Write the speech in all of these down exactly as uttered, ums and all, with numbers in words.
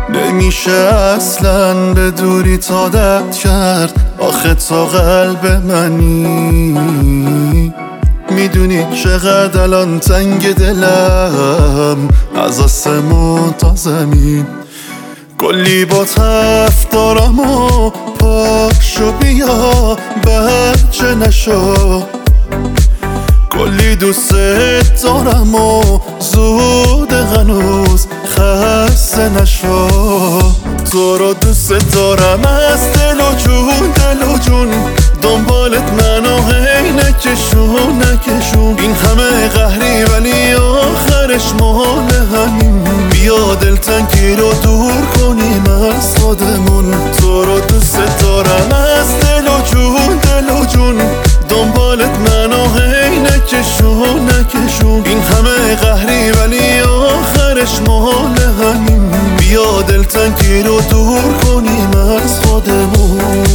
نمیشه اصلا به دوری عادت کرد. آخه تا قلب منی میدونی چقدر الان تنگ دلم، از آسمون تا زمین کلی با تف دارم و پاشو بیا بچه نشو. کلی دوست دارم و زود هنوز خسته نشو. تو رو دوست دارم از دل و جون، دل و جون دنبالت منو هی نکشون نکشون. این همه قهری ولی آخرش مال همین. بیا دلتنگی رو دور کنیم از خودمون. تو رو دوست دارم از دل و جون، دل و جون دنبالت منو هی نکشون نکشون. این همه قهری ولی آخرش مال همین. بیا دلتنگی رو دور کنیم از خودمون.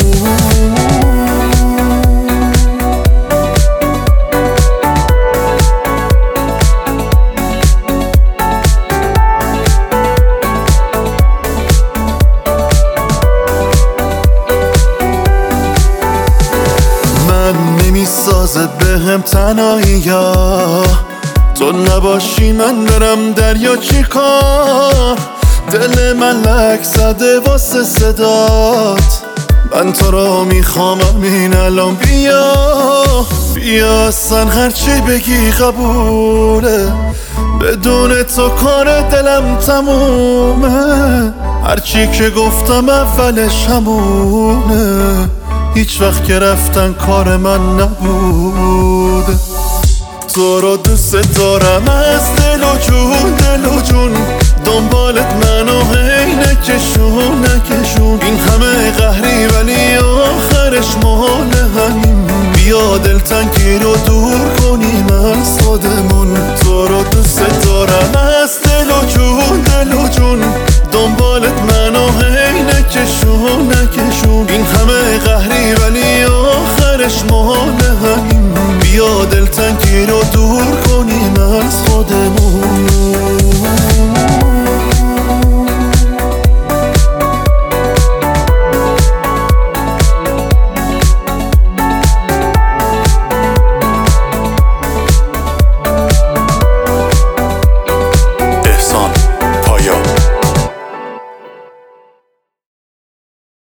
نمیسازه به هم تنهایی ها، تو نباشی من برم دریا چی کار. دل من لک زده واسه صدات، من تو رو میخوام همین الان. بیا بیا اصلا هرچی بگی قبوله، بدون تو کار دلم تمومه. هرچی که گفتم اولش همونه، هیچ وقت که رفتن کار من نبود. تو رو دوست دارم از دل و جون، دل و جون دنبالت منو هی نکشون نکشون. این همه قهری ولی آخرش مال همین. بیا دلتنگی رو دور